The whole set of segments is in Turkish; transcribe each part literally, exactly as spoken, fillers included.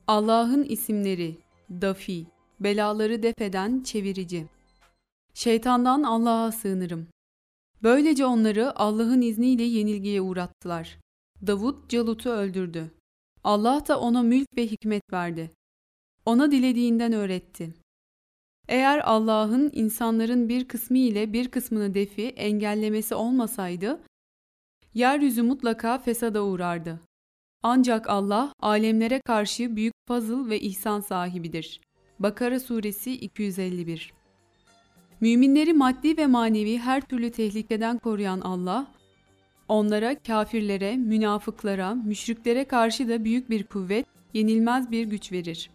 Allah'ın isimleri, Dafi, belaları defeden çevirici. Şeytandan Allah'a sığınırım. Böylece onları Allah'ın izniyle yenilgiye uğrattılar. Davut Calut'u öldürdü. Allah da ona mülk ve hikmet verdi. Ona dilediğinden öğretti. Eğer Allah'ın insanların bir kısmı ile bir kısmını defi engellemesi olmasaydı, yeryüzü mutlaka fesada uğrardı. Ancak Allah alemlere karşı büyük fazıl ve ihsan sahibidir. Bakara suresi iki yüz elli bir. Müminleri maddi ve manevi her türlü tehlikeden koruyan Allah, onlara, kafirlere, münafıklara, müşriklere karşı da büyük bir kuvvet, yenilmez bir güç verir.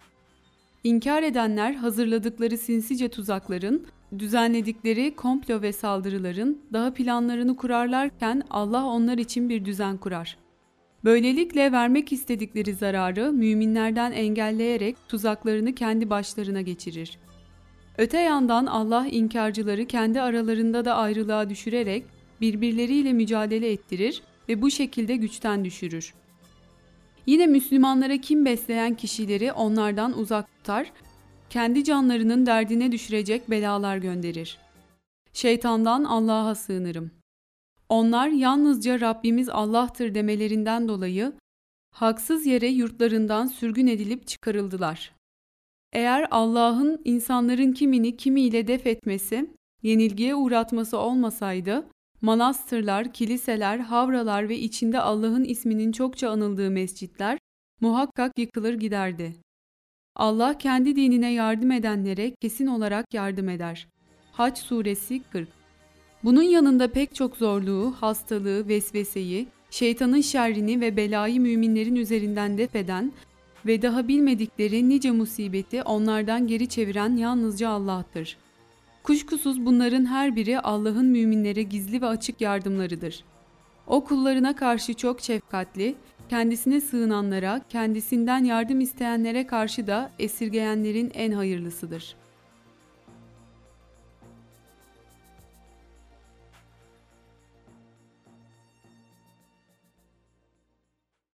İnkar edenler hazırladıkları sinsice tuzakların, düzenledikleri komplo ve saldırıların daha planlarını kurarlarken Allah onlar için bir düzen kurar. Böylelikle vermek istedikleri zararı müminlerden engelleyerek tuzaklarını kendi başlarına geçirir. Öte yandan Allah inkarcıları kendi aralarında da ayrılığa düşürerek birbirleriyle mücadele ettirir ve bu şekilde güçten düşürür. Yine Müslümanlara kin besleyen kişileri onlardan uzak tutar, kendi canlarının derdine düşürecek belalar gönderir. Şeytandan Allah'a sığınırım. Onlar yalnızca Rabbimiz Allah'tır demelerinden dolayı haksız yere yurtlarından sürgün edilip çıkarıldılar. Eğer Allah'ın insanların kimini kimiyle def etmesi, yenilgiye uğratması olmasaydı, manastırlar, kiliseler, havralar ve içinde Allah'ın isminin çokça anıldığı mescitler muhakkak yıkılır giderdi. Allah kendi dinine yardım edenlere kesin olarak yardım eder. Hac suresi kırk. Bunun yanında pek çok zorluğu, hastalığı, vesveseyi, şeytanın şerrini ve belayı müminlerin üzerinden def eden ve daha bilmedikleri nice musibeti onlardan geri çeviren yalnızca Allah'tır. Kuşkusuz bunların her biri Allah'ın müminlere gizli ve açık yardımlarıdır. O kullarına karşı çok şefkatli, kendisine sığınanlara, kendisinden yardım isteyenlere karşı da esirgeyenlerin en hayırlısıdır.